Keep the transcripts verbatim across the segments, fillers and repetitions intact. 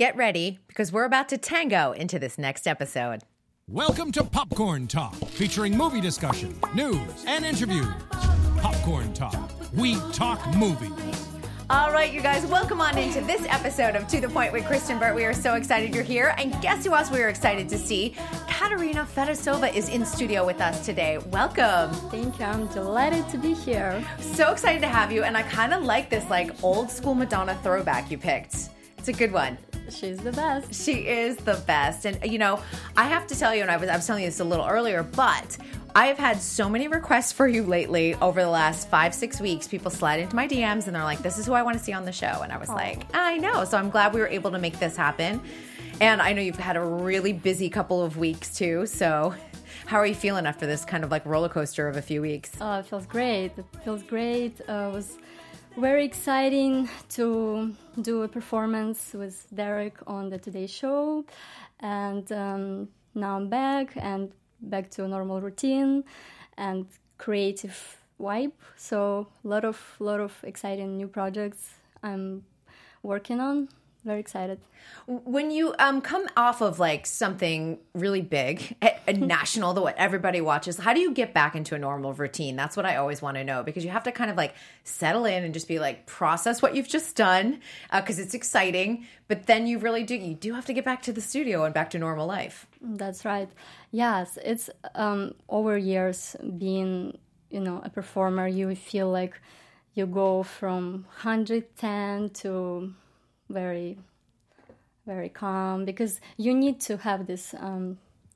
get ready because we're about to tango into this next episode. Welcome to Popcorn Talk, featuring movie discussion, news, and interviews. Popcorn Talk. We talk movies. All right, you guys, welcome on into this episode of To The Point with Kristen Burt. We are so excited you're here. And guess who else we are excited to see? Katerina Fedosova is in studio with us today. Welcome. Thank you. I'm delighted to be here. So excited to have you. And I kind of like this like old school Madonna throwback you picked. It's a good one. She's the best. She is the best. And, you know, I have to tell you, and I was, I was telling you this a little earlier, but I have had so many requests for you lately over the last five, six weeks. People slide into my D Ms and they're like, this is who I want to see on the show. And I was Aww. like, I know. So I'm glad we were able to make this happen. And I know you've had a really busy couple of weeks too. So how are you feeling after this kind of like roller coaster of a few weeks? Oh, it feels great. It feels great. Uh, it was very exciting to do a performance with Derek on the Today Show. And um, now I'm back and back to a normal routine and creative vibe. So a lot of lot of exciting new projects I'm working on. Very excited. When you um, come off of like something really big, a, a national, that what everybody watches, how do you get back into a normal routine? That's what I always want to know, because you have to kind of like settle in and just be like process what you've just done because uh, it's exciting. But then you really do, you do have to get back to the studio and back to normal life. That's right. Yes, it's um, over years being, you know, a performer, you feel like you go from one hundred ten to very, very calm, because you need to have this um,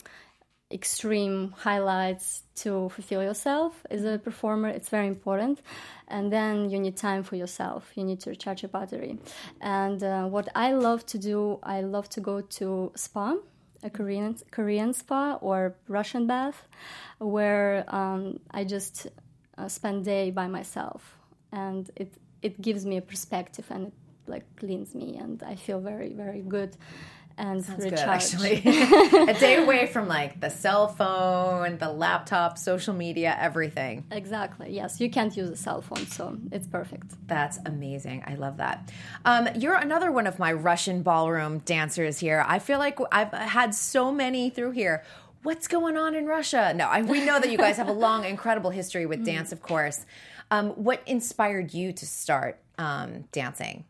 extreme highlights to fulfill yourself as a performer. It's very important. And then you need time for yourself. You need to recharge your battery. And uh, what I love to do, I love to go to spa, a Korean Korean spa or Russian bath, where um, I just uh, spend day by myself. And it, it gives me a perspective, and it like cleans me, and I feel very, very good and Sounds recharged. Good, actually. A day away from like the cell phone, the laptop, social media, everything. Exactly. Yes, you can't use a cell phone, so it's perfect. That's amazing. I love that. Um, you're another one of my Russian ballroom dancers here. I feel like I've had so many through here. What's going on in Russia? No, I, we know that you guys have a long, incredible history with dance, of course. Um, what inspired you to start um, dancing?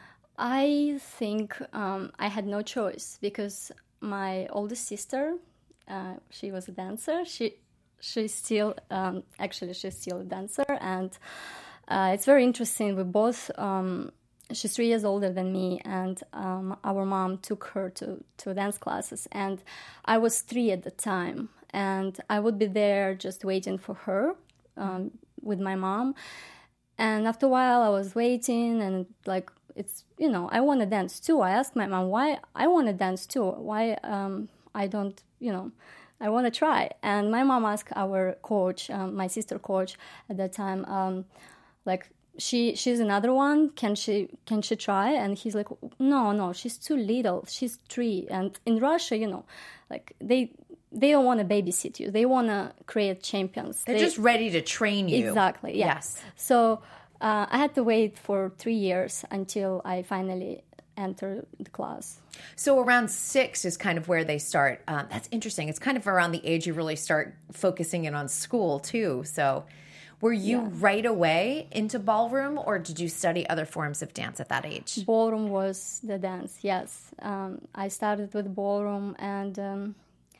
I think um, I had no choice, because my oldest sister, uh, she was a dancer. She she's still um, actually she's still a dancer, and uh, it's very interesting. We both um, she's three years older than me, and um, our mom took her to to dance classes, and I was three at the time, and I would be there just waiting for her um, with my mom, and after a while I was waiting, and like. It's, you know, I want to dance too. I asked my mom why I want to dance too. Why um, I don't, you know, I want to try. And my mom asked our coach, um, my sister coach at that time, um, like, she she's another one. Can she can she try? And he's like, no, no, she's too little. She's three. And in Russia, you know, like they they don't want to babysit you. They want to create champions. They're they, just ready to train you. Exactly. Yeah. Yes. So. Uh, I had to wait for three years until I finally entered the class. So around six is kind of where they start. Um, that's interesting. It's kind of around the age you really start focusing in on school too. So were you yeah. right away into ballroom, or did you study other forms of dance at that age? Ballroom was the dance, yes. Um, I started with ballroom, and um,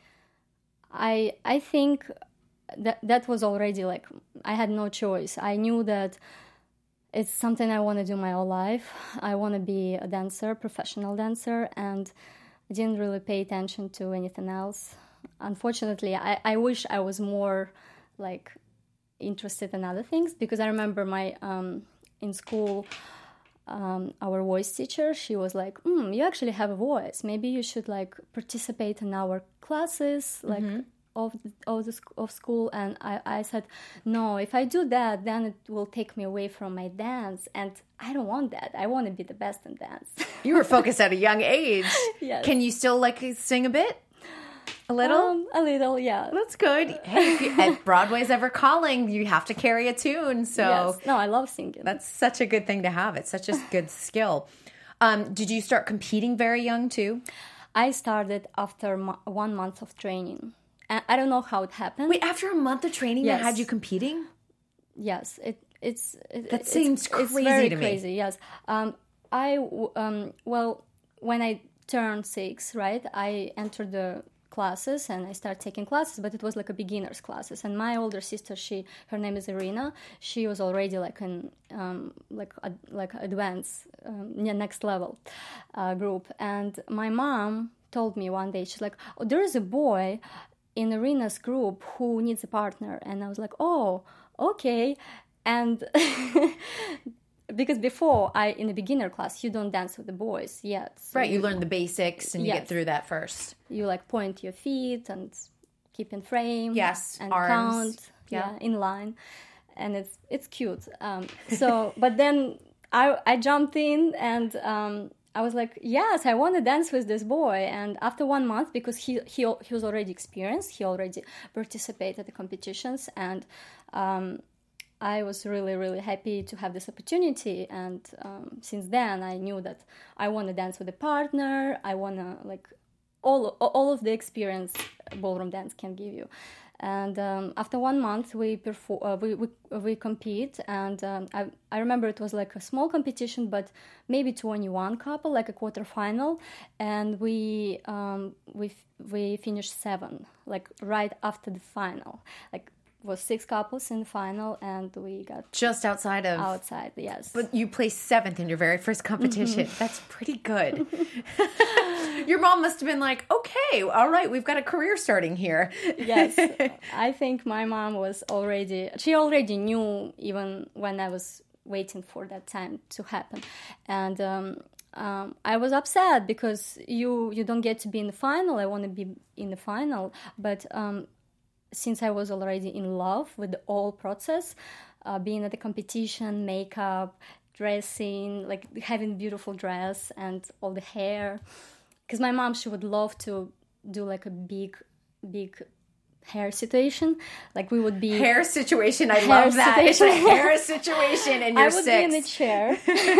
I I think that that was already like, I had no choice. I knew that it's something I want to do my whole life. I want to be a dancer, professional dancer, and I didn't really pay attention to anything else. Unfortunately, I, I wish I was more like interested in other things, because I remember my um, in school, um, our voice teacher, she was like, mm, you actually have a voice. Maybe you should like participate in our classes, like. Mm-hmm. Of the, of the of school, and I, I said, no, if I do that, then it will take me away from my dance, and I don't want that. I want to be the best in dance. You were focused at a young age. Yes. Can you still like sing a bit? A little? Um, a little, yeah. That's good. Hey, if, you, if Broadway's ever calling, you have to carry a tune. So yes. No, I love singing. That's such a good thing to have. It's such a good skill. Um, did you start competing very young too? I started after mo- one month of training. And I don't know how it happened. Wait, after a month of training, Yes. they had you competing? Yes, it it's it, That it's, seems it's crazy very to me. crazy. Yes, um, I w- um, well, when I turned six, right, I entered the classes and I started taking classes, but it was like a beginners classes. And my older sister, she her name is Irina. She was already like an um, like ad, like advanced um, yeah, next level uh, group. And my mom told me one day, she's like, "Oh, there is a boy in Irina's group who needs a partner." And I was like, "Oh, okay." And because before I in the beginner class, you don't dance with the boys yet. So Right, you learn the basics and you get Yes. through that first. you like point your feet and keep in frame. Yes, and arms. count. Yeah. Yeah, in line, and it's it's cute. Um, so, but then I I jumped in and um, I was like, yes, I want to dance with this boy. And after one month, because he he he was already experienced, he already participated in the competitions, and um, I was really, really happy to have this opportunity. And um, since then, I knew that I want to dance with a partner. I want to, like, all all of the experience ballroom dance can give you. And um, after one month, we perform, uh, we, we we compete. And um, I I remember it was like a small competition, but maybe twenty-one couple, like a quarterfinal. And we um, we we finished seven, like right after the final, like. Was six couples in the final, and we got Just outside of... outside. Yes, But you placed seventh in your very first competition. That's pretty good. Your mom must have been like, okay, all right, we've got a career starting here. yes. I think my mom was already. She already knew even when I was waiting for that time to happen, and. Um, Um, I was upset because you you don't get to be in the final. I want to be in the final, but um, since I was already in love with the whole process, uh, being at the competition, makeup, dressing, like having beautiful dress and all the hair, because my mom, she would love to do like a big, big hair situation, like we would be Hair situation, I Hair love that. It's a situation. hair situation and you're I would six. be in a chair,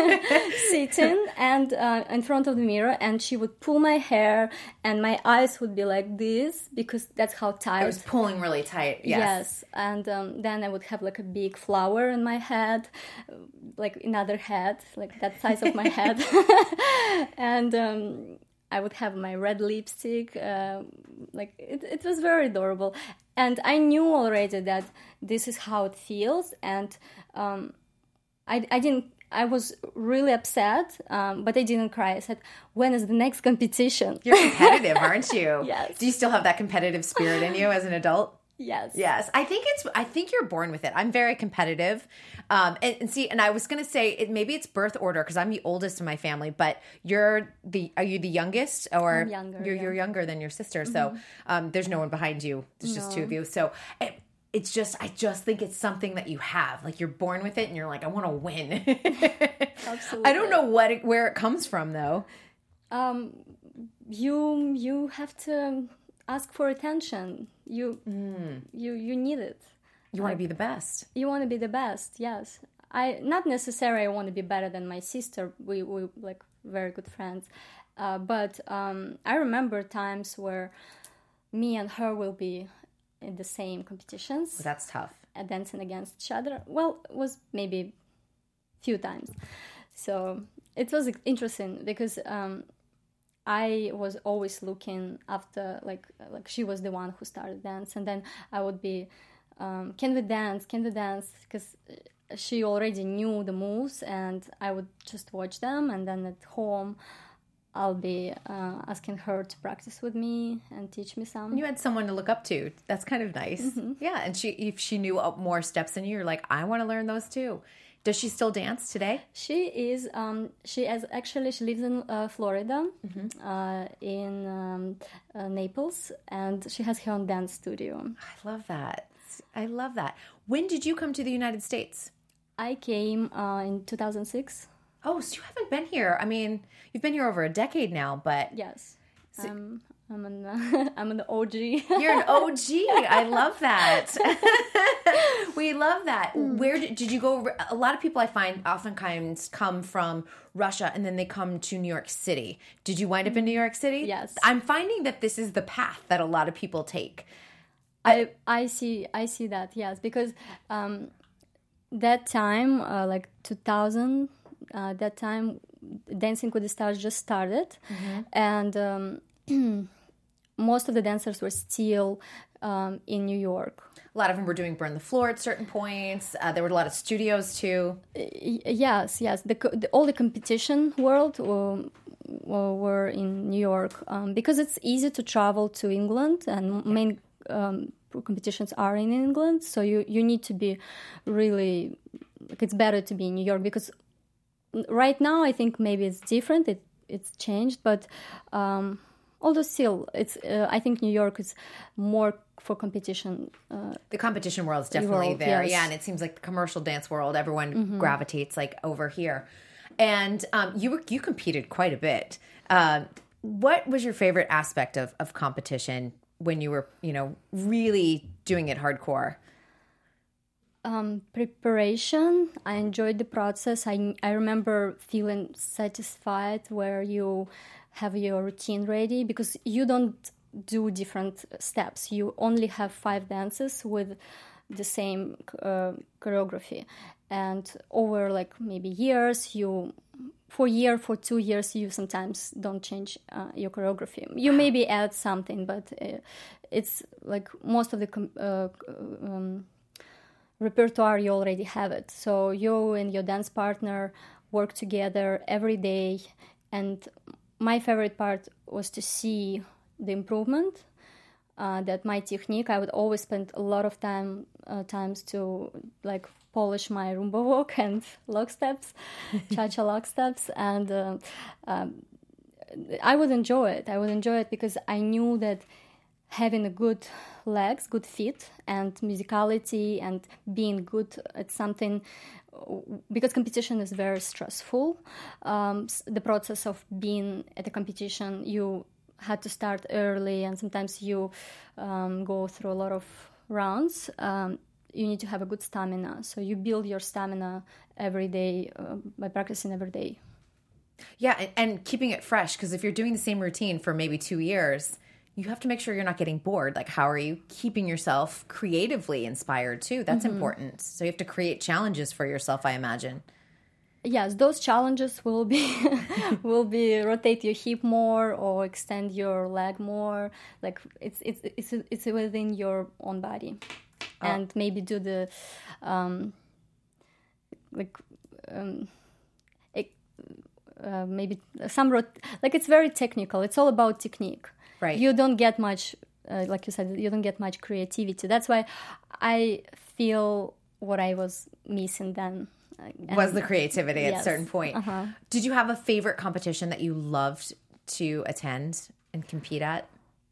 sitting and uh, in front of the mirror, and she would pull my hair, and my eyes would be like this because that's how tight. I was pulling really tight, yes. Yes, and um, then I would have like a big flower in my head, like another head, like that size of my head, and um, I would have my red lipstick. Uh, like it, it was very adorable, and I knew already that this is how it feels, and um, I, I didn't. I was really upset, um, but I didn't cry. I said, "When is the next competition?" You're competitive, aren't you? Yes. Do you still have that competitive spirit in you as an adult? Yes. Yes, I think it's. I think you're born with it. I'm very competitive, um, and, and see. And I was going to say it. Maybe it's birth order because I'm the oldest in my family. But you're the. Are you the youngest, or I'm younger, You're yeah. you're younger than your sister. So um, there's no one behind you. There's just two of you. So it, it's just. I just think it's something that you have. Like you're born with it, and you're like, I want to win. Absolutely. I don't know what it, where it comes from though. Um, you you have to ask for attention. You you you need it. You want to be the best. You want to be the best. Yes. I not necessarily I want to be better than my sister. We we like very good friends, uh, but um, I remember times where me and her will be in the same competitions, That's tough. uh, dancing against each other. Well, it was maybe few times. So it was interesting because um, I was always looking after, like, like she was the one who started dance, and then I would be, um, can we dance? Can we dance? Because she already knew the moves, and I would just watch them, and then at home, I'll be uh, asking her to practice with me and teach me some. You had someone to look up to. That's kind of nice. Mm-hmm. Yeah, and she if she knew up more steps than you, you're like, I want to learn those too. Does she still dance today? She is. Um, she is actually. She lives in uh, Florida, Mm-hmm. uh, in um, uh, Naples, and she has her own dance studio. I love that. I love that. When did you come to the United States? I came uh, in two thousand six. Oh, so you haven't been here. I mean, you've been here over a decade now, but Yes, um, I'm an uh, I'm an O G. You're an O G. I love that. We love that. Where did, did you go? A lot of people I find oftentimes come from Russia and then they come to New York City. Did you wind up in New York City? Yes. I'm finding that this is the path that a lot of people take. I I see I see that, yes, because um, that time, uh, like two thousand, uh, that time, Dancing with the Stars just started, mm-hmm. and um, most of the dancers were still um, in New York. A lot of them were doing Burn the Floor at certain points. Uh, there were a lot of studios too. Yes, yes. The, the, all the competition world were, were in New York um, because it's easy to travel to England, and main um, competitions are in England. So you, you need to be really, like, it's better to be in New York, because right now I think maybe it's different. It it's changed, but um, although still, it's uh, I think New York is more for competition. Uh, the competition world is definitely world, there, yes. yeah, and it seems like the commercial dance world, everyone mm-hmm. gravitates like over here. And um, you were you competed quite a bit. Uh, what was your favorite aspect of of competition when you were, you know, really doing it hardcore? Um, preparation. I enjoyed the process. I I remember feeling satisfied where you have your routine ready, because you don't do different steps. You only have five dances with the same uh, choreography, and over like maybe years, you for a year, for two years, you sometimes don't change uh, your choreography. You maybe add something, but uh, it's like most of the com- uh, um, repertoire, you already have it. So you and your dance partner work together every day, and my favorite part was to see the improvement. Uh, that my technique, I would always spend a lot of time uh, times to like polish my rumba walk and lock steps, cha-cha lock steps, and uh, um, I would enjoy it. I would enjoy it because I knew that having a good legs, good feet, and musicality, and being good at something, because competition is very stressful. Um, the process of being at a competition, you had to start early, and sometimes you um, go through a lot of rounds. Um, you need to have a good stamina, so you build your stamina every day uh, by practicing every day. Yeah, and, and keeping it fresh, because if you're doing the same routine for maybe two years, you have to make sure you're not getting bored. Like, how are you keeping yourself creatively inspired too? That's mm-hmm. important. So you have to create challenges for yourself, I imagine. Yes, those challenges will be will be rotate your hip more or extend your leg more. Like it's it's it's it's within your own body, oh. and maybe do the um, like um, it, uh, maybe some rot- like it's very technical. It's all about technique. Right. You don't get much, uh, like you said, you don't get much creativity. That's why I feel what I was missing then. And was the creativity at yes. a certain point. Uh-huh. Did you have a favorite competition that you loved to attend and compete at?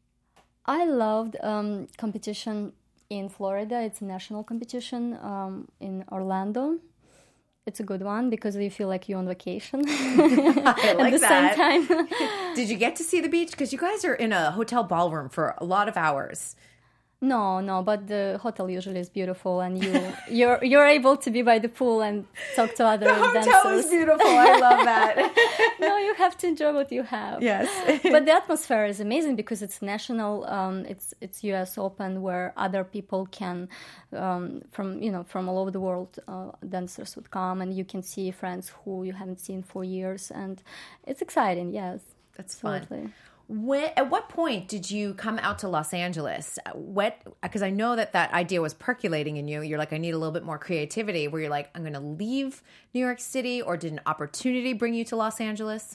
I loved um, competition in Florida. It's a national competition um, in Orlando. It's a good one because you feel like you're on vacation I like at the that. same time. Did you get to see the beach? Because you guys are in a hotel ballroom for a lot of hours. No, no, but the hotel usually is beautiful, and you you're you're able to be by the pool and talk to other the dancers. hotel is beautiful. I love that. No, you have to enjoy what you have. Yes, but the atmosphere is amazing because it's national. Um, it's it's U S Open where other people can, um, from you know from all over the world, uh, dancers would come, and you can see friends who you haven't seen for years, and it's exciting. Yes, that's absolutely. fun. When, at what point did you come out to Los Angeles? What? Because I know that that idea was percolating in you. You're like, I need a little bit more creativity. Where you're like, I'm going to leave New York City, or did an opportunity bring you to Los Angeles?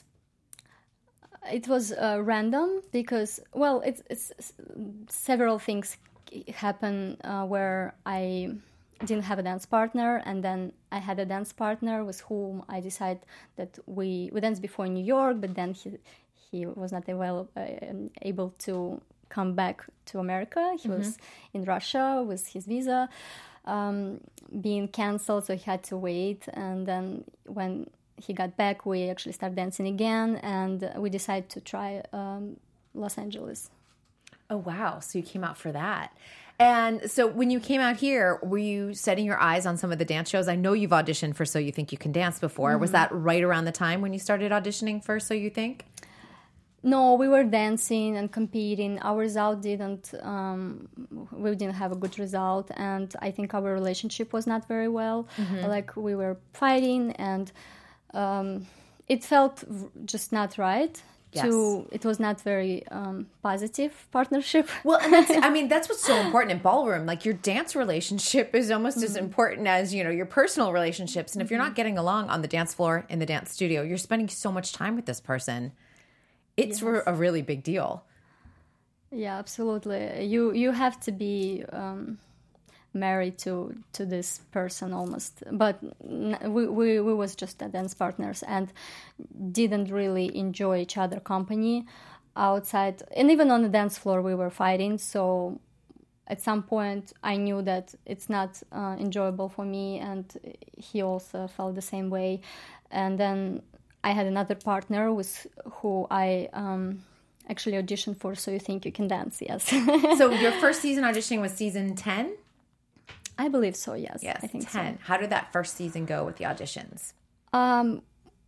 It was uh, random because, well, it's, it's several things happen uh, where I didn't have a dance partner, and then I had a dance partner with whom I decided that we we danced before in New York, but then he. He was not able, uh, able to come back to America. He mm-hmm. was in Russia with his visa um, being canceled, so he had to wait. And then when he got back, we actually started dancing again, and we decided to try um, Los Angeles. Oh, wow. So you came out for that. And so when you came out here, were you setting your eyes on some of the dance shows? I know you've auditioned for So You Think You Can Dance before. Mm-hmm. Was that right around the time when you started auditioning for So You Think? No, we were dancing and competing. Our result didn't, um, we didn't have a good result. And I think our relationship was not very well. Mm-hmm. Like we were fighting and um, it felt just not right. Yes. To, it was not very um, positive partnership. Well, and that's, I mean, that's what's so important in ballroom. Like your dance relationship is almost mm-hmm. as important as, you know, your personal relationships. And if you're not getting along on the dance floor, in the dance studio, you're spending so much time with this person. It's yes. a really big deal. Yeah, absolutely. You you have to be um, married to to this person almost. But we, we, we was just dance partners and didn't really enjoy each other company outside. And even on the dance floor we were fighting. So at some point I knew that it's not uh, enjoyable for me, and he also felt the same way. And then I had another partner with who I um, actually auditioned for So You Think You Can Dance, yes. So your first season auditioning was season ten? I believe so, yes. Yes, I think ten. So. How did that first season go with the auditions? Um,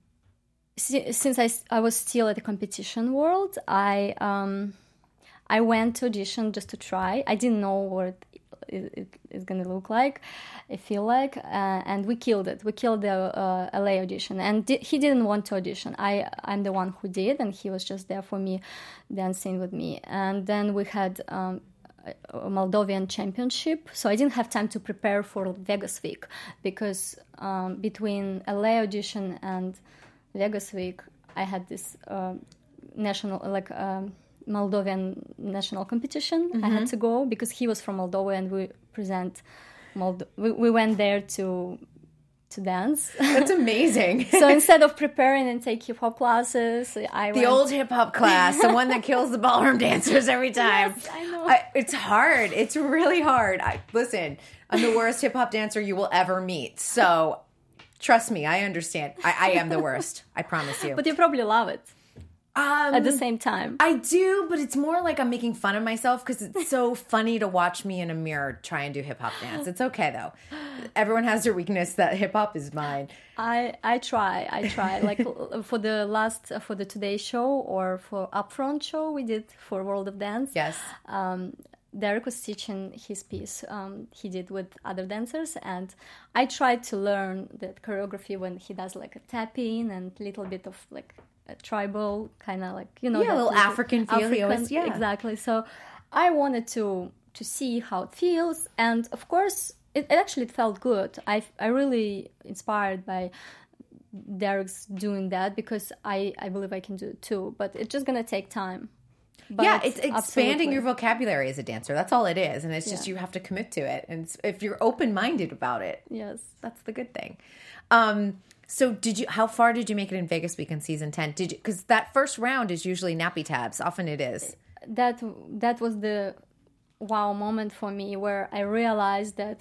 si- since I, I was still at the competition world, I um, I went to audition just to try. I didn't know what it, it, it's going to look like, I feel like, uh, and we killed it. We killed the uh, L A audition, and di- he didn't want to audition. I, I'm the one who did, and he was just there for me, dancing with me. And then we had um, a Moldovan championship, so I didn't have time to prepare for Vegas week, because um, between L A audition and Vegas week, I had this uh, national, like, um, Moldovan national competition. Mm-hmm. I had to go because he was from Moldova, and we present Moldo- we, we went there to to dance. That's amazing. So instead of preparing and take hip hop classes, I the went... old hip hop class, the one that kills the ballroom dancers every time. Yes, I know. I, it's hard. It's really hard. I, listen, I'm the worst hip hop dancer you will ever meet. So trust me, I understand. I, I am the worst. I promise you. But you probably love it. Um, At the same time. I do, but it's more like I'm making fun of myself because it's so funny to watch me in a mirror try and do hip-hop dance. It's okay, though. Everyone has their weakness. That hip-hop is mine. I, I try. I try. Like for the last, for the Today Show or for Upfront show we did for World of Dance. Yes. Um, Derek was teaching his piece um, he did with other dancers, and I tried to learn the choreography when he does like a tapping and a little bit of like a tribal kind of like, you know, yeah, a little African feel. African, always, yeah, exactly. So I wanted to to see how it feels, and of course, it, it actually it felt good. I I really inspired by Derek's doing that because I I believe I can do it too. But it's just gonna take time. But yeah, it's expanding absolutely. your vocabulary as a dancer. That's all it is, and it's just yeah. you have to commit to it. And if you're open-minded about it, yes, that's the good thing. Um, So did you? How far did you make it in Vegas Week in season ten? Did you? Because that first round is usually nappy tabs. Often it is. That that was the wow moment for me, where I realized that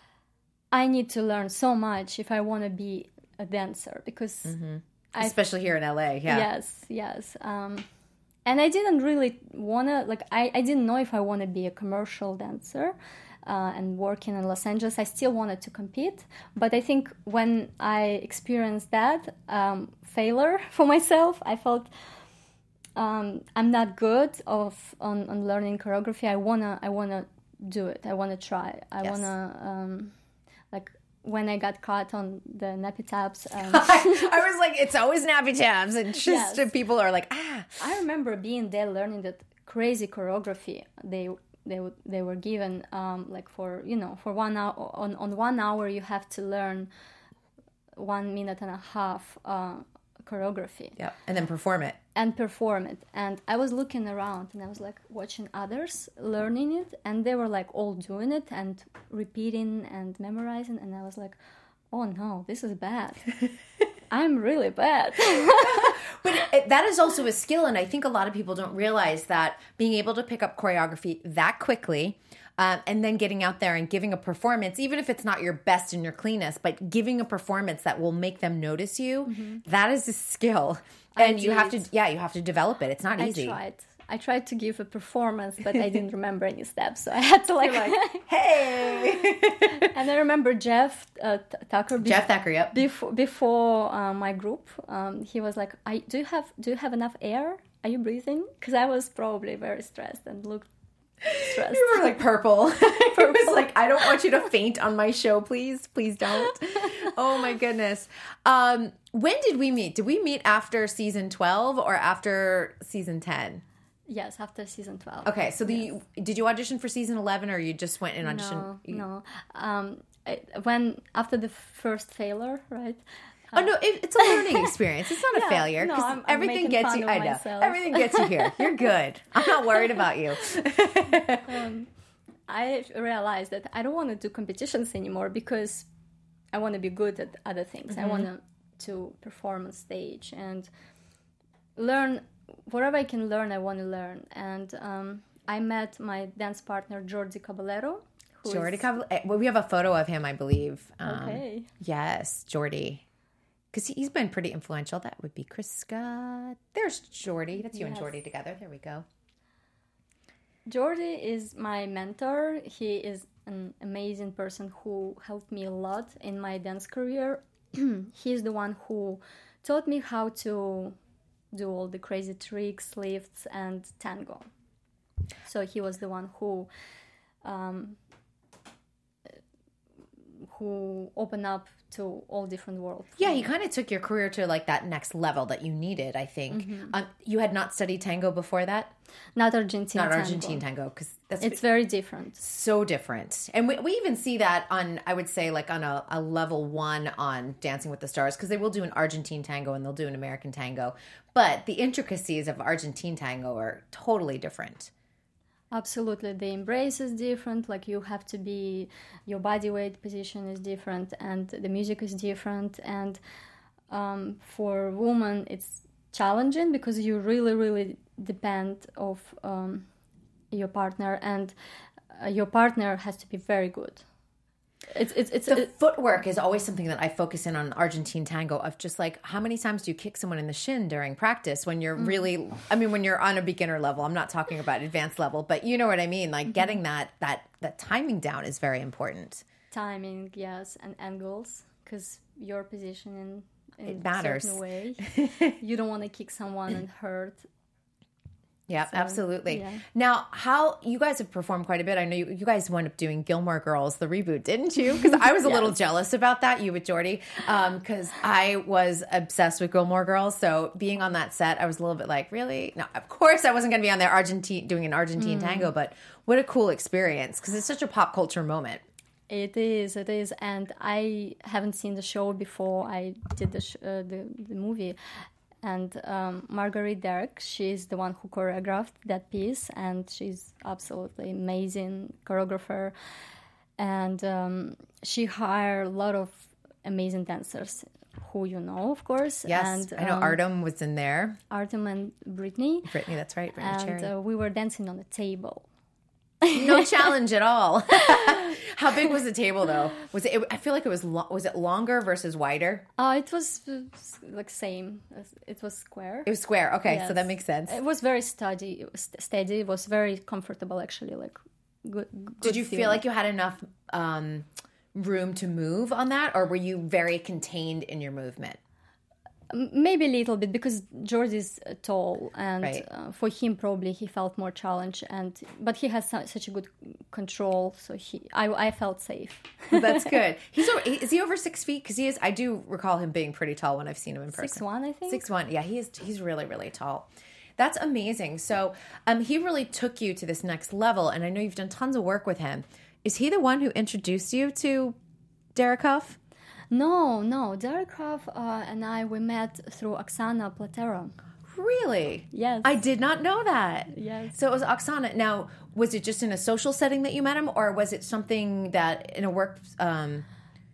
I need to learn so much if I want to be a dancer. Because mm-hmm. especially here in L A, yeah. Yes, yes. Um, and I didn't really want to like. I, I didn't know if I want to be a commercial dancer. Uh, and working in Los Angeles, I still wanted to compete. But I think when I experienced that um, failure for myself, I felt um, I'm not good of on, on learning choreography. I wanna I wanna do it. I wanna try. I yes. wanna um, like when I got caught on the nappy tabs. Um, I was like, it's always nappy tabs, and just yes. people are like, ah. I remember being there learning that crazy choreography. They. They w- they were given um, like for you know for one hour on, on one hour you have to learn one minute and a half uh, choreography. Yeah, and then perform it. And perform it. And I was looking around and I was like watching others learning it, and they were like all doing it and repeating and memorizing, and I was like, oh no, this is bad. I'm really bad. But it, that is also a skill, and I think a lot of people don't realize that being able to pick up choreography that quickly um, and then getting out there and giving a performance, even if it's not your best and your cleanest, but giving a performance that will make them notice you, mm-hmm. that is a skill. And I you did. have to, yeah, you have to develop it. It's not easy. I tried. I tried to give a performance, but I didn't remember any steps, so I had to like, like hey. And I remember Jeff uh, Tucker. Be- Jeff Thacker, yep. Before before uh, my group, um, he was like, I, "Do you have do you have enough air? Are you breathing?" Because I was probably very stressed and looked stressed. You were like purple. It was like, I don't want you to faint on my show, please. Please don't. Oh my goodness. Um, when did we meet? Did we meet after season twelve or after season ten? Yes, after season twelve. Okay, so the Yes. did you audition for season eleven or you just went and auditioned? No, no. Um, I, when after the first failure, right? Oh no, it, it's a learning experience. It's not a Yeah, failure no, because I'm- I'm everything making gets fun you. of I know myself. everything gets you here. You're good. I'm not worried about you. um, I realized that I don't want to do competitions anymore because I want to be good at other things. Mm-hmm. I want to, to perform on stage and learn whatever I can learn. I want to learn, and um, I met my dance partner Jordi Caballero. who Jordi is- Caballero. Well, we have a photo of him, I believe. Um, Okay. Yes, Jordi. Because he's been pretty influential. That would be Chris Scott. There's Jordi. That's you and Yes. Jordi together. There we go. Jordi is my mentor. He is an amazing person who helped me a lot in my dance career. He's the one who taught me how to do all the crazy tricks, lifts, and tango. So he was the one who um, who opened up to all different worlds. Yeah, he kind of took your career to like that next level that you needed, I think. Um, you had not studied tango before that? Not Argentine Not tango. Argentine tango, because that's It's very different. so different. And we, we even see that on, I would say, like on a, a level one on Dancing with the Stars, because they will do an Argentine tango and they'll do an American tango. But the intricacies of Argentine tango are totally different. Absolutely, the embrace is different. Like you have to be, your body weight position is different, and the music is different. And um, for women, it's challenging because you really, really depend of um, your partner, and uh, your partner has to be very good. It's it's it's. The it- footwork is always something that I focus in on Argentine tango of just like how many times do you kick someone in the shin during practice when you're really, I mean, when you're on a beginner level. I'm not talking about advanced level, but you know what I mean. Like getting that that that timing down is very important. timing, yes, and angles, because your position in, in It matters. a certain way. You don't want to kick someone and hurt. Yeah, absolutely. yeah. Now, how you guys have performed quite a bit. I know you, you guys wound up doing Gilmore Girls, the reboot, didn't you? Because I was a little Yes. jealous about that, you with Jordi, because I was obsessed with Gilmore Girls. So being on that set, I was a little bit like, really? No, of course I wasn't going to be on there Argentine doing an Argentine Mm. tango, but what a cool experience because it's such a pop culture moment. It is, it is, and I haven't seen the show before I did the sh- uh, the, the movie. And um, Marguerite Derrick, she's the one who choreographed that piece, and she's absolutely amazing choreographer. And um, she hired a lot of amazing dancers, who you know, of course. Yes, and, I know um, Artem was in there. Artem and Brittany. Brittany, that's right, Brittany And Cherry. uh, we were dancing on the table. No challenge at all. How big was the table though? Was it? I feel like it was. Lo- was it longer versus wider? Uh, it was uh, like same. It was square. It was square. Okay, so Yes. that makes sense. It was very steady. It was steady. It was very comfortable, actually. Like, good. good Did you feel feeling. like you had enough um, room to move on that, or were you very contained in your movement? Maybe a little bit because George is uh, tall, and Right. uh, for him probably he felt more challenge. And but he has su- such a good control, so he I, I felt safe. That's good. He's over, is he over six feet? Because he is. I do recall him being pretty tall when I've seen him in person. Six one, I think. Six one. Yeah, he is. He's really really tall. That's amazing. So, um, he really took you to this next level, and I know you've done tons of work with him. Is he the one who introduced you to Derek Huff? No, no. Derek Huff uh, and I we met through Oksana Platera. Really? Yes. I did not know that. Yes. So it was Oksana. Now, was it just in a social setting that you met him, or was it something that in a work? Um...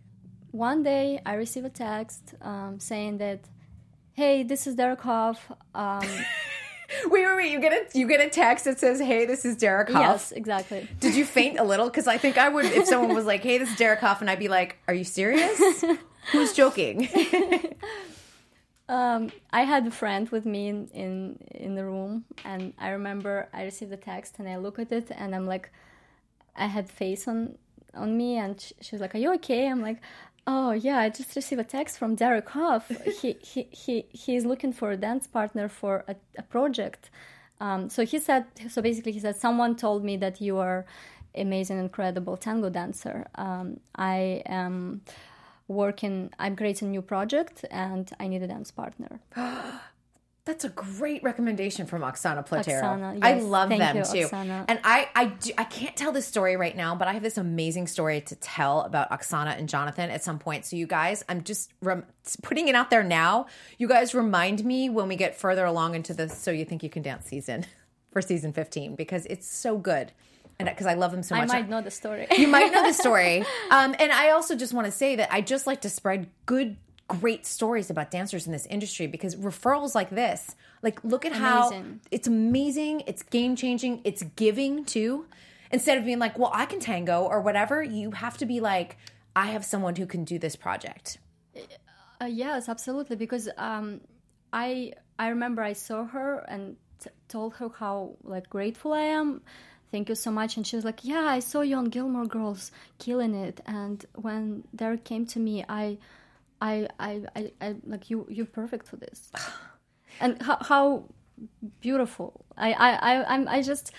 One day I received a text um, saying that, "Hey, this is Derek Huff." Um, Wait, wait, wait! You get a you get a text that says, "Hey, this is Derek Huff." yes, exactly. Did you faint a little? Because I think I would if someone was like, "Hey, this is Derek Huff," and I'd be like, "Are you serious? Who's joking?" Um, I had a friend with me in, in in the room, and I remember I received a text, and I look at it, and I'm like, I had face on on me, and she, she was like, "Are you okay?" I'm like, "Oh yeah, I just received a text from Derek Hough. he he he he's looking for a dance partner for a, a project." Um, so he said, so basically he said, "Someone told me that you are amazing, incredible tango dancer. Um, I am." working, I'm creating a new project and I need a dance partner." That's a great recommendation from Oksana Platero. Oksana, yes. I love Thank them you, too. Oksana. And I, I, do, I can't tell this story right now, but I have this amazing story to tell about Oksana and Jonathan at some point. So you guys, I'm just rem- putting it out there now. You guys remind me when we get further along into the So You Think You Can Dance season for season fifteen, because it's so good. And because I love them so much. I might know the story. You might know the story. Um, and I also just want to say that I just like to spread good, great stories about dancers in this industry, because referrals like this, like look at Amazing. how it's amazing, it's game-changing, it's giving too. Instead of being like, well, I can tango or whatever, you have to be like, I have someone who can do this project. Uh, yes, absolutely. Because um, I I remember I saw her and t- told her how like grateful I am. Thank you so much. And she was like, "Yeah, I saw you on Gilmore Girls, killing it. And when Derek came to me, I, I, I, I, I like you. You're perfect for this." And how, how beautiful! I, I, I, I'm, I just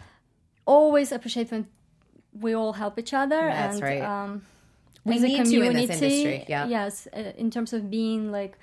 always appreciate when we all help each other. That's and, right. Um, We as a need to in community, this industry. Yeah. Yes, uh, in terms of being like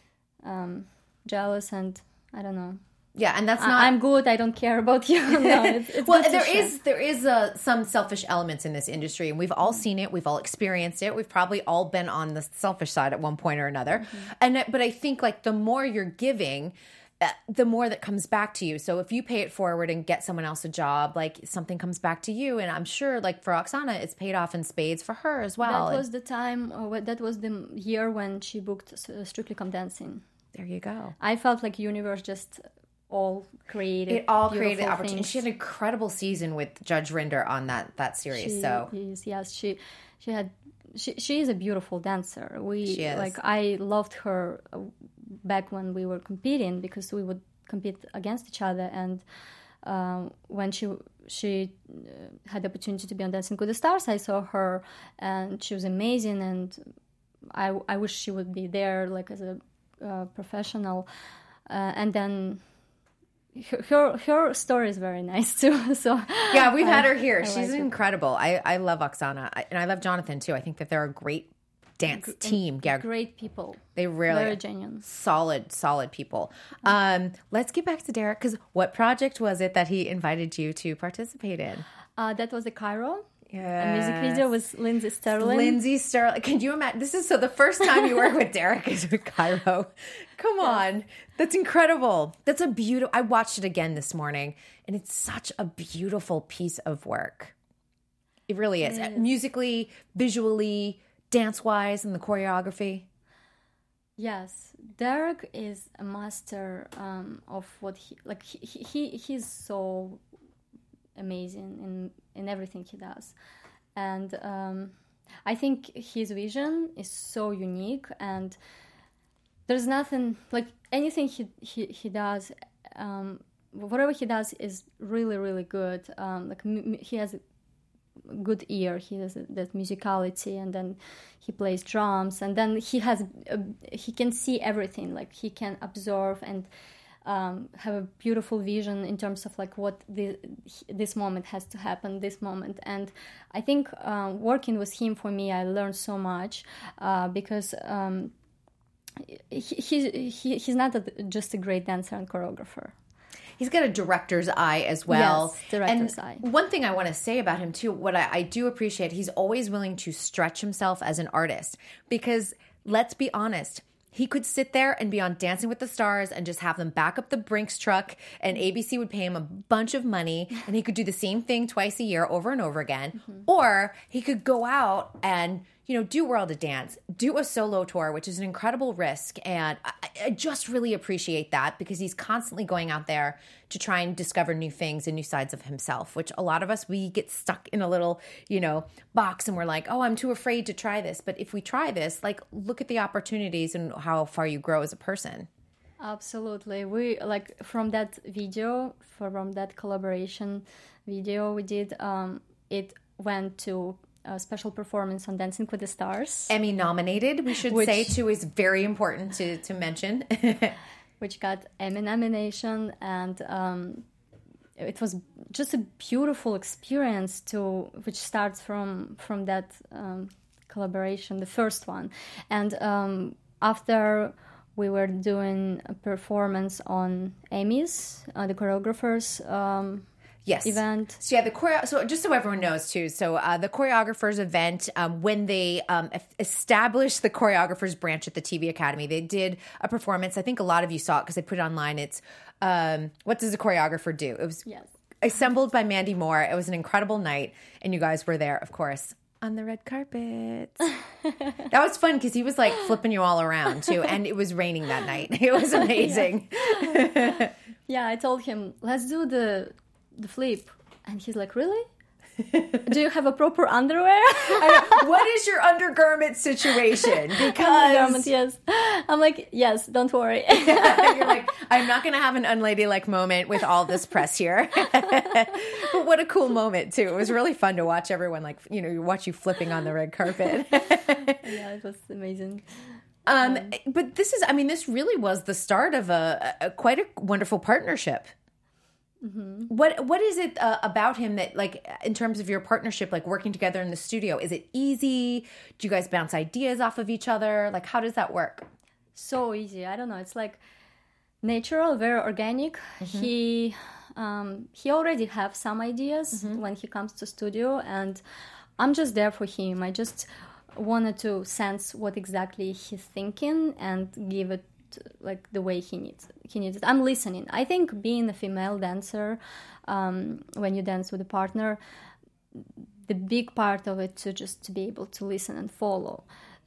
um, jealous and I don't know. Yeah, and that's not. I- I'm good. I don't care about you. No, it's, it's well, good to there share. is there is uh, some selfish elements in this industry, and we've all seen it. We've all experienced it. We've probably all been on the selfish side at one point or another. Mm-hmm. And that- but I think like the more you're giving, uh, the more that comes back to you. So if you pay it forward and get someone else a job, like something comes back to you. And I'm sure, like for Oksana, it's paid off in spades for her as well. That was the time. Uh, wh- that was the year when she booked uh, Strictly Come Dancing. There you go. I felt like universe just all created. It all beautiful created opportunity. things. She had an incredible season with Judge Rinder on that that series. She so is, yes, she she had she she is a beautiful dancer. We She is. like I loved her uh, back when we were competing, because we would compete against each other, and um, when she she uh, had the opportunity to be on Dancing with the Stars, I saw her and she was amazing, and I I wish she would be there like as a uh, professional, uh, and then. Her, her her story is very nice too. So yeah, we've I- had her here. I She's like it. incredible. I, I love Oksana, I, and I love Jonathan too. I think that they're a great dance team. Yeah, Great people. they really Very genuine. solid, solid people. Um, let's get back to Derek, because what project was it that he invited you to participate in? Uh, that was the Cairo. Yeah, A music video with Lindsay Sterling. Lindsay Sterling. Can you imagine? This is so the first time you work with Derek is with Cairo. Come on. That's incredible. That's a beautiful, I watched it again this morning, and it's such a beautiful piece of work. It really is. It is. Musically, visually, dance-wise, and the choreography. Yes, Derek is a master um, of what he like. He, he he's so amazing in in everything he does, and um, I think his vision is so unique, and there's nothing like anything he he he does. Um, whatever he does is really really good. Um, like m- m- he has a good ear. He has that musicality, and then he plays drums, and then he has a, he can see everything. Like he can absorb and um, have a beautiful vision in terms of like what the, this moment has to happen. This moment, and I think um, working with him for me, I learned so much uh, because. Um, he, he, he he's not a, just a great dancer and choreographer. He's got a director's eye as well. Yes, director's and eye. One thing I want to say about him too, what I, I do appreciate, he's always willing to stretch himself as an artist, because let's be honest, he could sit there and be on Dancing with the Stars and just have them back up the Brinks truck, and A B C would pay him a bunch of money, and he could do the same thing twice a year over and over again. Mm-hmm. Or he could go out and, you know, do World of Dance, do a solo tour, which is an incredible risk. And I, I just really appreciate that because he's constantly going out there to try and discover new things and new sides of himself, which a lot of us, we get stuck in a little, you know, box and we're like, oh, I'm too afraid to try this. But if we try this, like, look at the opportunities and how far you grow as a person. Absolutely. We like from that video, from that collaboration video we did, um, it went to a special performance on Dancing with the Stars. Emmy nominated, we should Which, say, too, is very important to, to mention. Which got Emmy nomination, and um, it was just a beautiful experience to which starts from from that um, collaboration, the first one. And um, after we were doing a performance on Emmys, uh, the choreographers um, Yes. event. So yeah, the choreo- So just so everyone knows too, so uh, the choreographers event, um, when they um, established the choreographers branch at the T V Academy, they did a performance. I think a lot of you saw it because they put it online. It's um, what does a choreographer do? It was Yes. assembled by Mandy Moore. It was an incredible night, and you guys were there, of course, on the red carpet. That was fun because he was like flipping you all around too, and it was raining that night. It was amazing. Yeah. Yeah, I told him, let's do the the flip, and he's like, really? Do you have a proper underwear? What is your undergarment situation? Because Undergarment, yes. I'm like, yes, don't worry. you're like, I'm not going to have an unladylike moment with all this press here. But what a cool moment too. It was really fun to watch everyone, like, you know, you watch you flipping on the red carpet. Yeah, it was amazing. Um, but this is, I mean, this really was the start of a, a quite a wonderful partnership. Mm-hmm. What what is it uh, about him that, like, in terms of your partnership, like working together in the studio, is it easy? Do you guys bounce ideas off of each other? Like, how does that work? So easy. I don't know. It's like natural, very organic. Mm-hmm. He um, he already have some ideas mm-hmm. when he comes to studio, and I'm just there for him. I just wanted to sense what exactly he's thinking and give it like the way he needs he needs it. I'm listening. I think being a female dancer, um, when you dance with a partner, the big part of it to just to be able to listen and follow.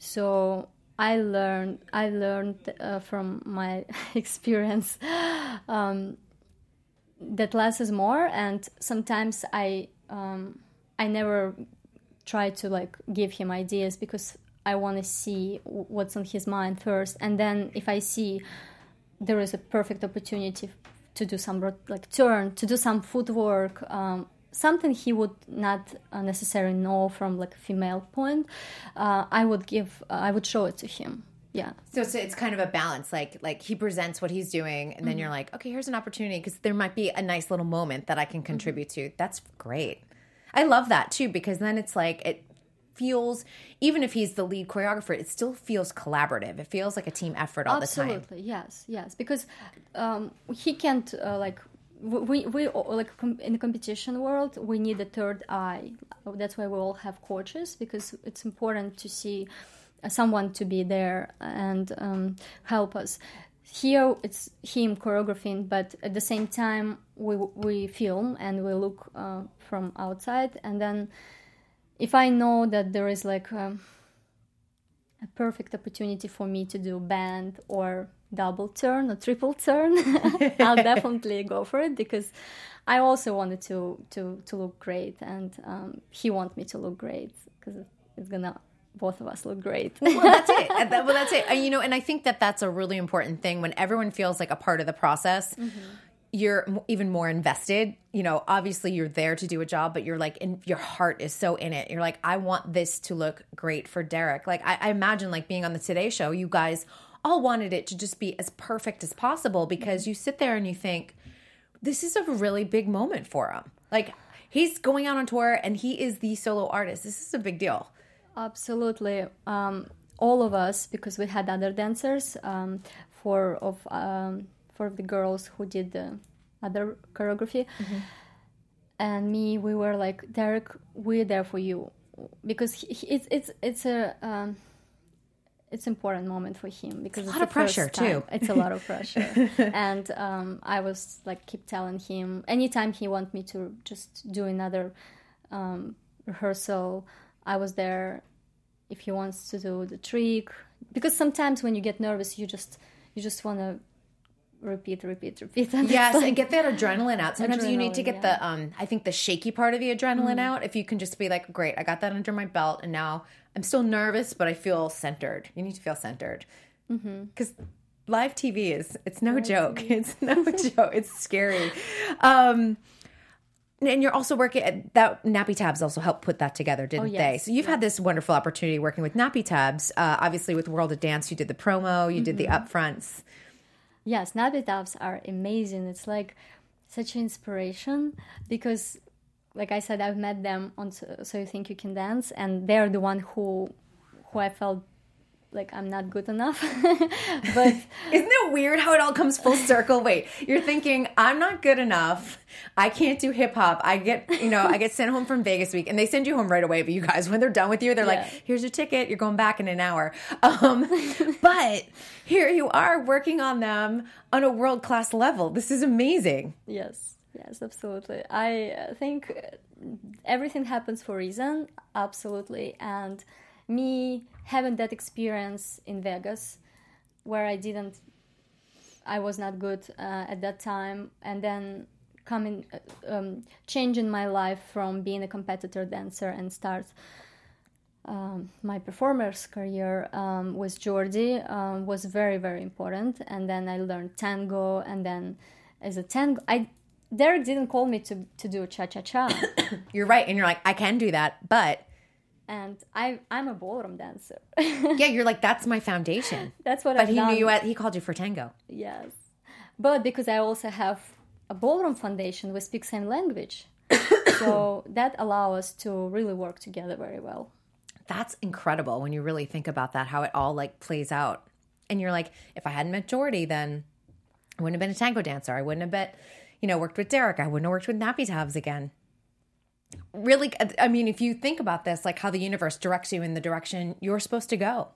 So I learned I learned uh, from my experience um, that less is more, and sometimes I um, I never try to like give him ideas because I want to see what's on his mind first, and then if I see there is a perfect opportunity to do some like turn, to do some footwork, um, something he would not necessarily know from like a female point, uh, I would give, uh, I would show it to him. Yeah. So, so it's kind of a balance. Like like he presents what he's doing, and then mm-hmm. you're like, okay, here's an opportunity because there might be a nice little moment that I can contribute mm-hmm. to. That's great. I love that too because then it's like it. feels, even if he's the lead choreographer, it still feels collaborative. It feels like a team effort all Absolutely, the time. Absolutely, yes, yes. Because um, he can't, uh, like, we, we like, com- in the competition world, we need a third eye. That's why we all have coaches, because it's important to see someone to be there and um, help us. Here, it's him choreographing, but at the same time, we, we film and we look uh, from outside, and then if I know that there is like a, a perfect opportunity for me to do band or double turn or triple turn, I'll definitely go for it because I also wanted to to, to look great, and um, he wants me to look great because it's gonna both of us look great. Well, that's it. Well, that's it. You know, and I think that that's a really important thing when everyone feels like a part of the process. Mm-hmm. You're even more invested. You know, obviously you're there to do a job, but you're like, in, your heart is so in it. You're like, I want this to look great for Derek. Like, I, I imagine like being on the Today Show, you guys all wanted it to just be as perfect as possible because you sit there and you think, this is a really big moment for him. Like, he's going out on tour and he is the solo artist. This is a big deal. Absolutely. Um, all of us, because we had other dancers, um, four of... Um, for the girls who did the other choreography. Mm-hmm. And me, we were like, Derek, we're there for you. Because he, he, it's it's it's a um, it's important moment for him. Because it's a lot of pressure, too. It's a lot of pressure. And um, I was like, keep telling him, anytime he want me to just do another um, rehearsal, I was there if he wants to do the trick. Because sometimes when you get nervous, you just you just want to repeat, repeat, repeat. And yes, like, and get that adrenaline out. Sometimes adrenaline, you need to get yeah. the, um, I think the shaky part of the adrenaline out. If you can just be like, great, I got that under my belt, and now I'm still nervous, but I feel centered. You need to feel centered. Because mm-hmm. live T V is, it's no live joke. T V. It's no joke. It's scary. Um, and you're also working at that. Nappy Tabs also helped put that together, didn't oh, yes. they? So you've yeah. had this wonderful opportunity working with Nappy Tabs. Uh, obviously, with World of Dance, you did the promo, you mm-hmm. did the upfronts. Yes, Nappy Tabs are amazing. It's like such an inspiration because, like I said, I've met them on So, so You Think You Can Dance, and they're the one who, who I felt like I'm not good enough. But isn't it weird how it all comes full circle? Wait, you're thinking I'm not good enough. I can't do hip hop. I get, you know, I get sent home from Vegas week, and they send you home right away. But you guys, when they're done with you, they're yeah. like, "Here's your ticket. You're going back in an hour." Um, but here you are working on them on a world class level. This is amazing. Yes, yes, absolutely. I think everything happens for a reason. Absolutely, and me having that experience in Vegas where I didn't, I was not good uh, at that time, and then coming, um, changing my life from being a competitor dancer and start um, my performer's career um, with Jordi um, was very, very important. And then I learned tango, and then as a tango, I Derek didn't call me to, to do cha-cha-cha. You're right, and you're like, I can do that, but... And I, I'm a ballroom dancer. Yeah, you're like, that's my foundation. That's what but I've he done. knew you at, he called you for tango. Yes. But because I also have a ballroom foundation, we speak same language. So that allows us to really work together very well. That's incredible when you really think about that, how it all like plays out. And you're like, if I hadn't met Jordi, then I wouldn't have been a tango dancer. I wouldn't have been, you know, worked with Derek. I wouldn't have worked with Nappy Tabs again. Really, I mean, if you think about this, like how the universe directs you in the direction you're supposed to go.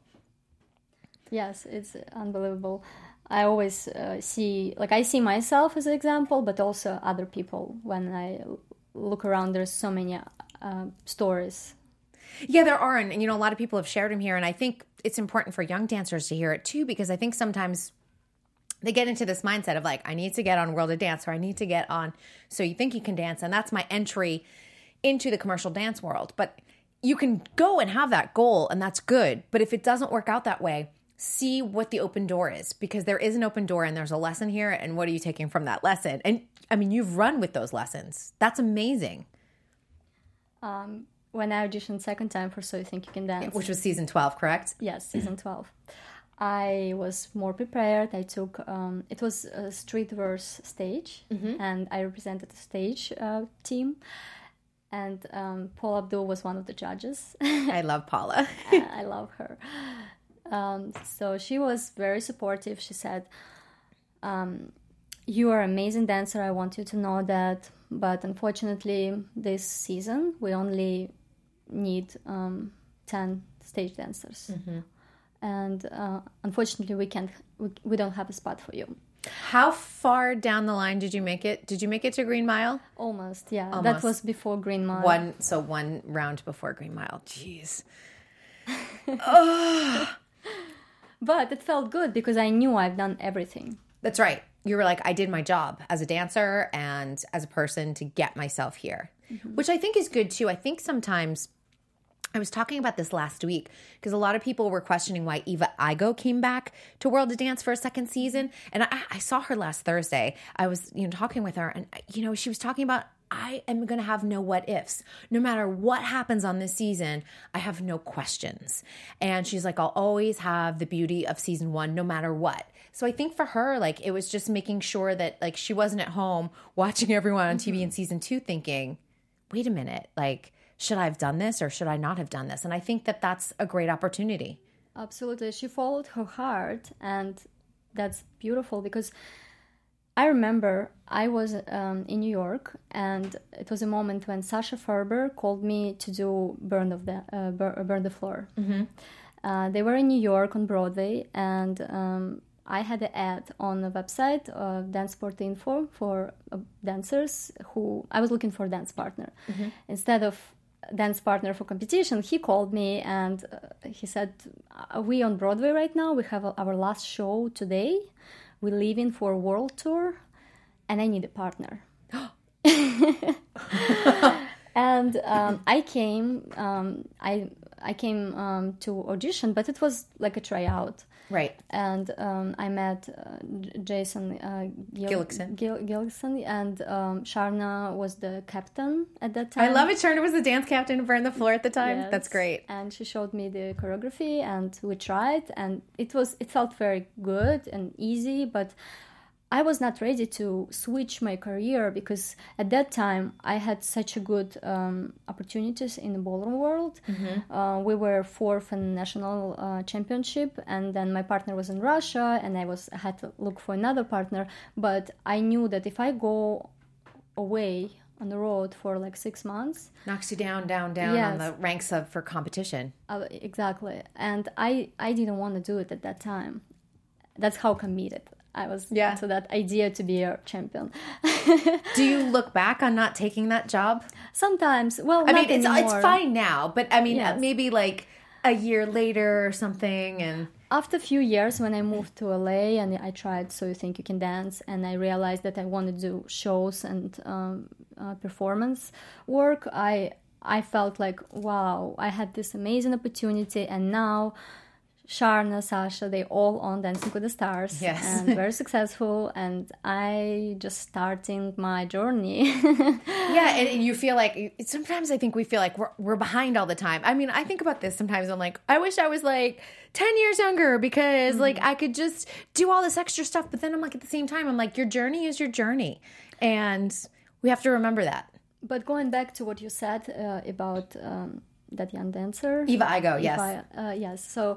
Yes, it's unbelievable. I always uh, see, like I see myself as an example, but also other people. When I look around, there's so many uh, stories. Yeah, there are. And, you know, a lot of people have shared them here. And I think it's important for young dancers to hear it too, because I think sometimes they get into this mindset of like, I need to get on World of Dance, or I need to get on So You Think You Can Dance. And that's my entry into the commercial dance world. But you can go and have that goal, and that's good. But if it doesn't work out that way, see what the open door is, because there is an open door and there's a lesson here. And what are you taking from that lesson? And I mean, you've run with those lessons. That's amazing. Um, when I auditioned second time for So You Think You Can Dance. Which was season twelve, correct? Yes, season twelve. I was more prepared. I took, um, it was a street verse stage, mm-hmm. and I represented the stage uh, team. And um, Paula Abdul was one of the judges. I love Paula. I love her. Um, so she was very supportive. She said, um, you are an amazing dancer. I want you to know that. But unfortunately, this season, we only need um, ten stage dancers. Mm-hmm. And uh, unfortunately, we can't. We, we don't have a spot for you. How far down the line did you make it? Did you make it to Green Mile? Almost, yeah. Almost. That was before Green Mile. One, so one round before Green Mile. Jeez. Oh. But it felt good because I knew I've done everything. That's right. You were like, I did my job as a dancer and as a person to get myself here, mm-hmm. which I think is good too. I think sometimes, I was talking about this last week because a lot of people were questioning why Eva Igo came back to World of Dance for a second season. And I, I saw her last Thursday. I was, you know, talking with her, and, you know, she was talking about, I am going to have no what ifs. No matter what happens on this season, I have no questions. And she's like, I'll always have the beauty of season one, no matter what. So I think for her, like, it was just making sure that, like, she wasn't at home watching everyone on T V in season two thinking, wait a minute, like, should I have done this or should I not have done this? And I think that that's a great opportunity. Absolutely. She followed her heart, and that's beautiful because I remember I was um, in New York, and it was a moment when Sasha Farber called me to do Burn, of the, uh, Burn, Burn the Floor. Mm-hmm. Uh, they were in New York on Broadway, and um, I had an ad on the website, uh, Dance Sport Info, for uh, dancers who, I was looking for a dance partner. Mm-hmm. Instead of dance partner for competition, he called me and uh, he said, "Are we on Broadway right now? We have our last show today. We're leaving for a world tour, and I need a partner." And um, I came. Um, I I came um, to audition, but it was like a tryout. Right. And um, I met uh, J- Jason uh, Gil- Gillickson. Gil- Gillickson, and um, Sharna was the captain at that time. I love it. Sharna was the dance captain for In the Floor at the time. Yes. That's great. And she showed me the choreography, and we tried, and it was it felt very good and easy, but I was not ready to switch my career because at that time I had such a good um, opportunities in the ballroom world. Mm-hmm. Uh, we were fourth in the national uh, championship, and then my partner was in Russia, and I was I had to look for another partner. But I knew that if I go away on the road for like six months, knocks you down, down, down Yes. on the ranks of for competition. uh, exactly, and I I didn't want to do it at that time. That's how committed I was Yeah. to that idea to be a champion. Do you look back on not taking that job? Sometimes, well, I not mean, it's anymore. it's fine now, but I mean, Yes. maybe like a year later or something, and After a few years, when I moved to L A and I tried So You Think You Can Dance, and I realized that I wanted to do shows and um, uh, performance work, I I felt like, wow, I had this amazing opportunity, and now Sharna, Sasha, they all on Dancing with the Stars, Yes. and very successful, and I just starting my journey. yeah, and, and you feel like sometimes I think we feel like we're we're behind all the time. I mean, I think about this sometimes. I'm like, I wish I was like ten years younger because like I could just do all this extra stuff. But then I'm like, at the same time, I'm like, your journey is your journey, and we have to remember that. But going back to what you said uh, about um, that young dancer, Eva Igo, yes. Eva, uh, yes. So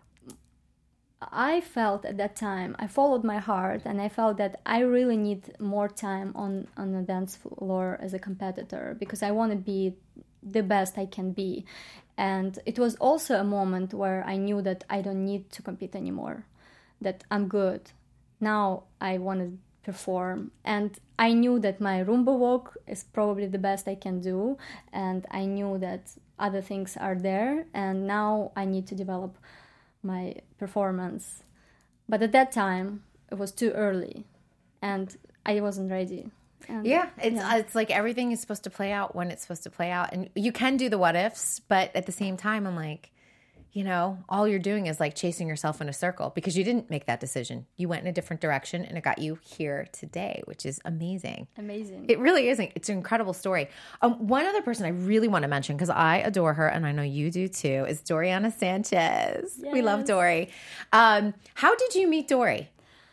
I felt at that time, I followed my heart, and I felt that I really need more time on, on the dance floor as a competitor because I want to be the best I can be. And it was also a moment where I knew that I don't need to compete anymore, that I'm good. Now I want to perform. And I knew that my Rumba walk is probably the best I can do. And I knew that other things are there. And now I need to develop my performance. But at that time, it was too early. And I wasn't ready. And, Yeah, it's yeah. it's like everything is supposed to play out when it's supposed to play out. And you can do the what ifs, but at the same time, I'm like, you know, all you're doing is like chasing yourself in a circle because you didn't make that decision. You went in a different direction and it got you here today, which is amazing. Amazing. It really is. It's an incredible story. Um, one other person I really want to mention, because I adore her and I know you do too, is Doriana Sanchez. We love Yes. Dory. Um, how did you meet Dory?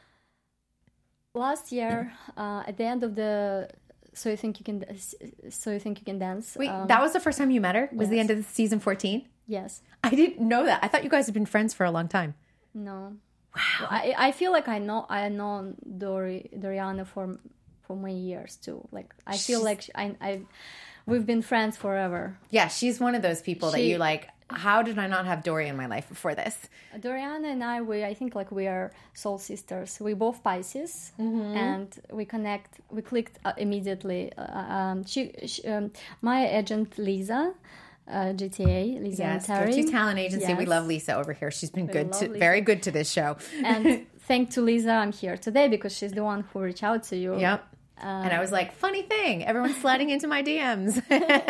Last year, uh, at the end of the So You Think You Can So You Think You Can Dance. Wait, um, that was the first time you met her? Was the yes. end of the season fourteen? Yes. I didn't know that. I thought you guys had been friends for a long time. No. Wow. I I feel like I know I know Dori Doriana for for many years too. Like I feel She's- like she, I I we've been friends forever. Yeah, she's one of those people that She- you like, how did I not have Dory in my life before this? Doriana and I, we I think like we are soul sisters. We both Pisces, and we connect. We clicked uh, immediately. Uh, um, she, she um, my agent Lisa, uh, G T A, Lisa Yes, Terry. Go To Talent Agency. We Yes. love Lisa over here. She's been good, love to, Lisa. very good to this show. And thanks to Lisa, I'm here today because she's the one who reached out to you. Yep. and I was like, funny thing, everyone's sliding into my D Ms.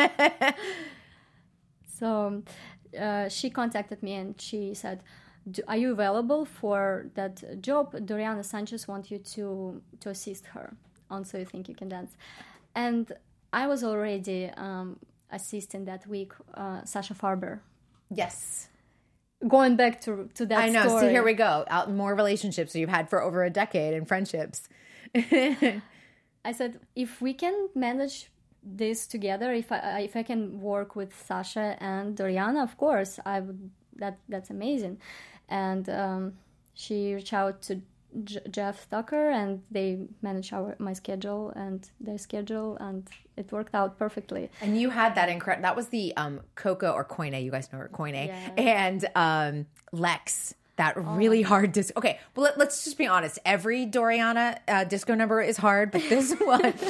So uh, she contacted me and she said, Do, are you available for that job? Doriana Sanchez wants you to, to assist her on So You Think You Can Dance. And I was already um, assisting that week uh, Sasha Farber. Yes. Going back to, to that I know. story. So here we go. Out more relationships that you've had for over a decade and friendships. I said, if we can manage this together, if I if I can work with Sasha and Doriana, of course, I would. That that's amazing. And um, she reached out to J- Jeff Tucker, and they managed our my schedule and their schedule, and it worked out perfectly. And you had that incredible. That was the um, Coco or Koine. You guys know her, Koine, Yeah. and um, Lex. That really hard disco. Okay, but let, let's just be honest. Every Doriana uh, disco number is hard, but this one.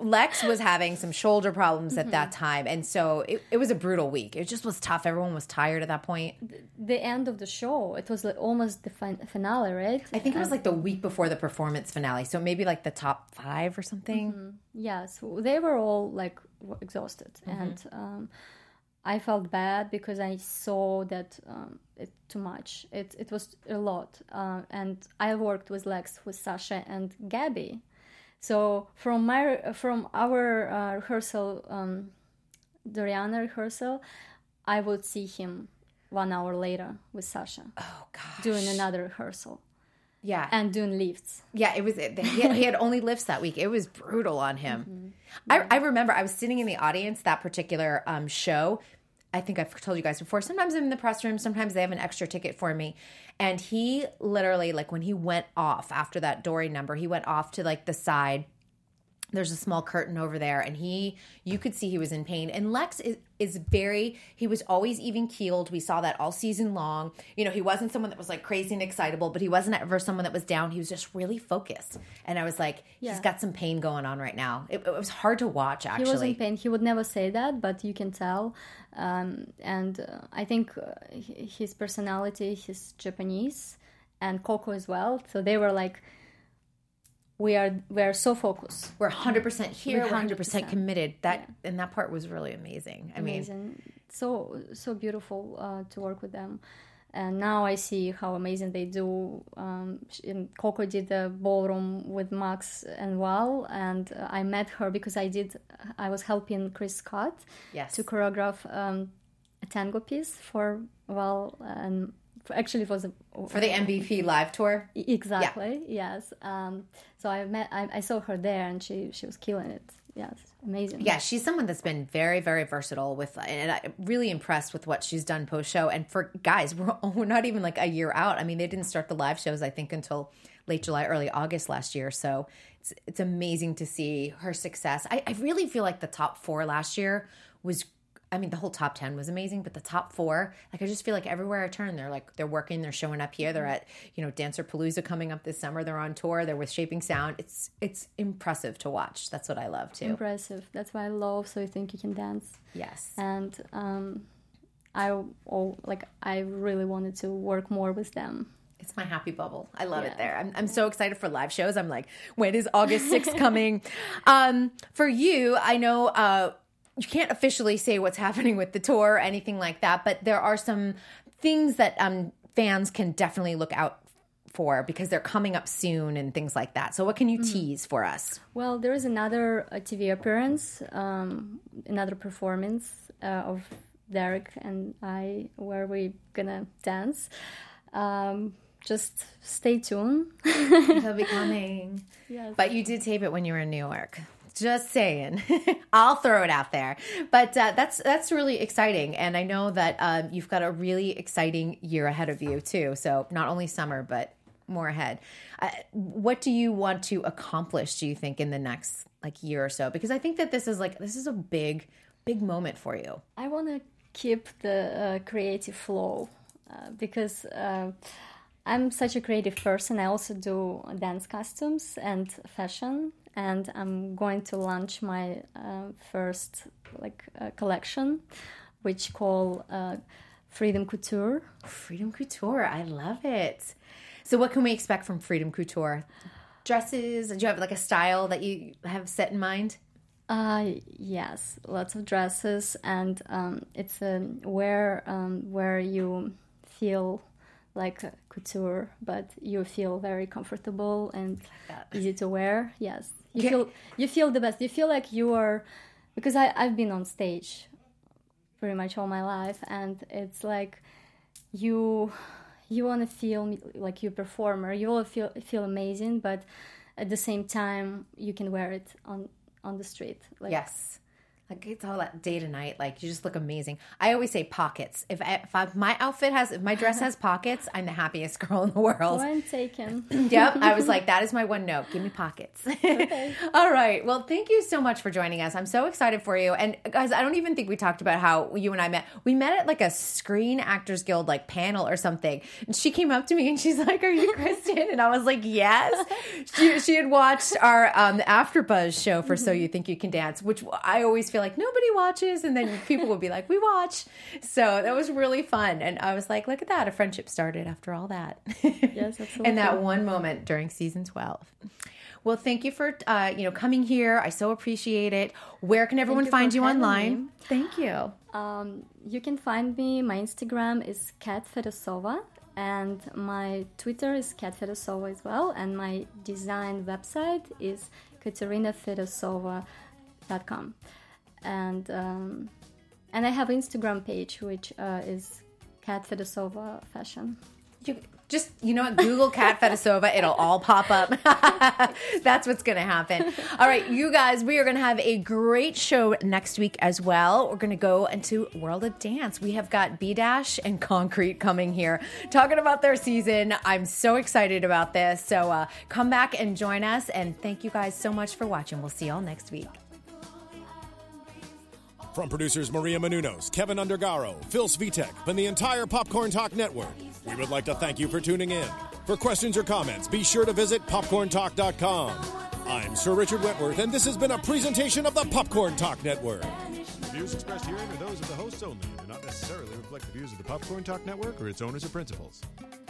Lex was having some shoulder problems at Mm-hmm. that time, and so it, it was a brutal week. It just was tough. Everyone was tired at that point. The end of the show, it was like almost the fin- finale, right? I think it was like the week before the performance finale, so maybe like the top five or something. Mm-hmm. Yes, they were all like exhausted, Mm-hmm. and um, I felt bad because I saw that um, it too much. It it was a lot, uh, and I worked with Lex, with Sasha, and Gabby. So from my from our uh, rehearsal, um, Doriana rehearsal, I would see him one hour later with Sasha Oh gosh. doing another rehearsal Yeah. and doing lifts. Yeah, it was. He had, he had only lifts that week. It was brutal on him. I, I remember I was sitting in the audience that particular um, show. I think I've told you guys before. Sometimes I'm in the press room. Sometimes they have an extra ticket for me. And he literally, like when he went off after that Dory number, he went off to like the side. There's a small curtain over there, and he, you could see he was in pain. And Lex is, is very, he was always even keeled. We saw that all season long. You know, he wasn't someone that was like crazy and excitable, but he wasn't ever someone that was down. He was just really focused. And I was like, Yeah. he's got some pain going on right now. It, it was hard to watch, actually. He was in pain. He would never say that, but you can tell. Um, and uh, I think uh, h- his personality, he's Japanese, and Coco as well. So they were like, we are we are so focused. We're one hundred percent here. We're We're one hundred percent 100%. committed. That And that part was really amazing. I mean, Amazing. So so beautiful uh, to work with them. And now I see how amazing they do. Um, sh- and Coco did the ballroom with Max and Val, and uh, I met her because I did. I was helping Chris Scott yes. to choreograph um, a tango piece for Val, and actually it was a, For the M V P live tour. exactly yes. Um, so I met. I, I saw her there, and she she was killing it. Yes, amazing. Yeah, she's someone that's been very, very versatile with, and I'm really impressed with what she's done post show. And for guys, we're, we're not even like a year out. I mean, they didn't start the live shows, I think, until late July, early August last year. So it's it's amazing to see her success. I, I really feel like the top four last year was, I mean, the whole top ten was amazing, but the top four, like I just feel like everywhere I turn, they're like, they're working, they're showing up here. They're at, you know, Dancer Palooza coming up this summer. They're on tour. They're with Shaping Sound. It's it's impressive to watch. That's what I love too. Impressive. That's why I love So You Think You Can Dance. Yes. And um, I oh, like I really wanted to work more with them. It's my happy bubble. I love Yeah. it there. I'm, I'm so excited for live shows. I'm like, when is August sixth coming? um, for you, I know uh, you can't officially say what's happening with the tour or anything like that, but there are some things that um, fans can definitely look out for because they're coming up soon and things like that. So what can you Mm-hmm. tease for us? Well, there is another uh, T V appearance, um, another performance uh, of Derek and I, where we're gonna dance. Um, just stay tuned. They'll be coming. Yes. But you did tape it when you were in New York. Just saying. I'll throw it out there. But uh, that's that's really exciting. And I know that um, you've got a really exciting year ahead of you, too. So not only summer, but more ahead. Uh, what do you want to accomplish, do you think, in the next like year or so? Because I think that this is like, this is a big, big moment for you. I want to keep the uh, creative flow uh, because uh, I'm such a creative person. I also do dance costumes and fashion, and I'm going to launch my uh, first like uh, collection, which call uh, Freedom Couture. Freedom Couture. I love it. So what can we expect from Freedom Couture? Dresses? Do you have like a style that you have set in mind? Uh, yes, lots of dresses, and um, it's a wear um, where you feel like a couture, but you feel very comfortable and easy to wear. Yes, you Okay. feel you feel the best. You feel like you are, because I I've been on stage pretty much all my life, and it's like you you want to feel like you're a performer. You will feel feel amazing, but at the same time you can wear it on on the street. Like, Yes. Like it's all that day to night. Like you just look amazing. I always say pockets. If, I, if I, my outfit has, if my dress has pockets, I'm the happiest girl in the world. Point taken. Yep. I was like, that is my one note. Give me pockets. Okay. All right. Well, thank you so much for joining us. I'm so excited for you. And guys, I don't even think we talked about how you and I met. We met at like a Screen Actors Guild like panel or something. And she came up to me and she's like, "Are you Kristen?" And I was like, "Yes." She, she had watched our um, AfterBuzz show for So You Think You Can Dance, which I always feel like nobody watches, and then people would be like, "We watch." So that was really fun, and I was like, "Look at that! A friendship started after all that." Yes, absolutely. And that one moment during season twelve. Well, thank you for uh, you know coming here. I so appreciate it. Where can everyone you find for you having online? me. Thank you. Um, you can find me. My Instagram is Kat Fedosova, and my Twitter is Kat Fedosova as well. And my design website is katerina fedosova dot com. And um, and I have an Instagram page which uh, is Kat Fedosova Fashion. You just, you know what, Google Kat Fedosova, it'll all pop up. That's what's going to happen. All right, you guys, we are going to have a great show next week as well. We're going to go into World of Dance. We have got B-Dash and Concrete coming here, talking about their season. I'm so excited about this. So uh, come back and join us. And thank you guys so much for watching. We'll see you all next week. From producers Maria Menounos, Kevin Undergaro, Phil Svitek, and the entire Popcorn Talk Network, we would like to thank you for tuning in. For questions or comments, be sure to visit popcorn talk dot com. I'm Sir Richard Wentworth, and this has been a presentation of the Popcorn Talk Network. The views expressed herein are those of the hosts only and do not necessarily reflect the views of the Popcorn Talk Network or its owners or principals.